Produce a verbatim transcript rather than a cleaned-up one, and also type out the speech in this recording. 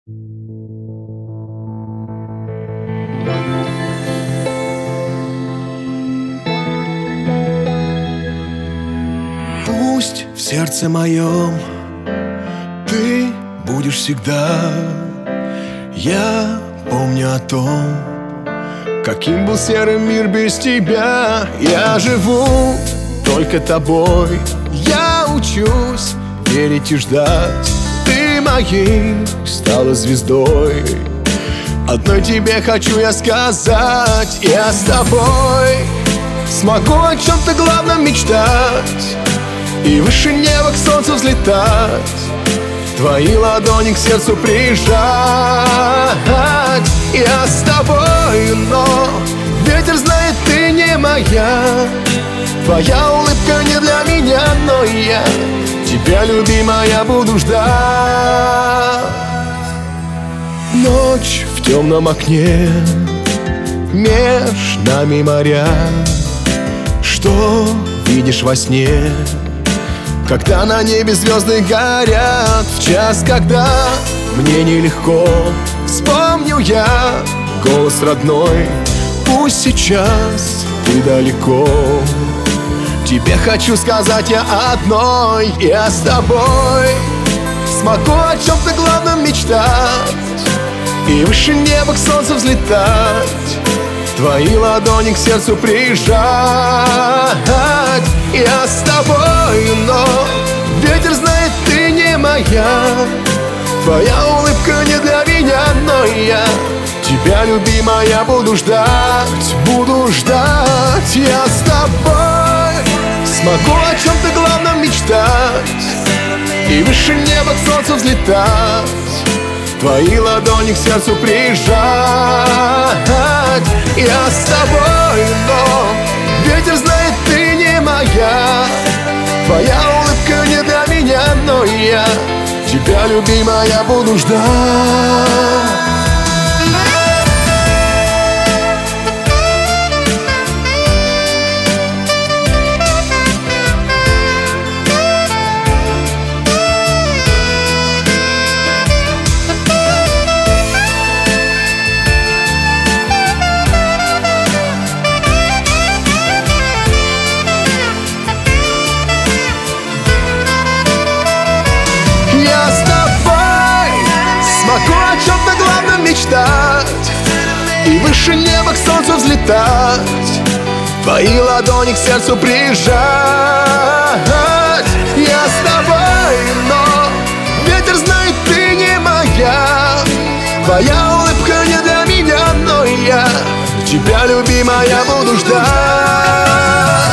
Пусть в сердце моем ты будешь всегда. Я помню о том, каким был серый мир без тебя. Я живу только тобой, я учусь верить и ждать. Ты моей стала звездой, одной тебе хочу я сказать. Я с тобой смогу о чем-то главном мечтать и выше неба к солнцу взлетать, твои ладони к сердцу прижать. Я с тобой, но ветер знает, ты не моя. Твоя улыбка не для меня, но я тебя, любимая, буду ждать. Ночь в темном окне, меж нами моря. Что видишь во сне, когда на небе звезды горят? В час, когда мне нелегко, вспомню я голос родной. Пусть сейчас ты далеко, тебе хочу сказать я одной. Я с тобой смогу о чем-то главном мечтать и выше неба к солнцу взлетать, твои ладони к сердцу прижать. Я с тобой, но ветер знает, ты не моя. Твоя улыбка не для меня, но я тебя, любимая, буду ждать, буду ждать. Я с тобой смогу о чем-то главном мечтать и выше неба к солнцу взлетать, твои ладони к сердцу прижать. Я с тобой, но ветер знает, ты не моя. Твоя улыбка не для меня, но я тебя, любимая, буду ждать. Смогу о чем-то главном мечтать и выше неба к солнцу взлетать, твои ладони к сердцу прижать. Я с тобой, но ветер знает, ты не моя. Твоя улыбка не для меня, но я тебя, любимая, буду ждать.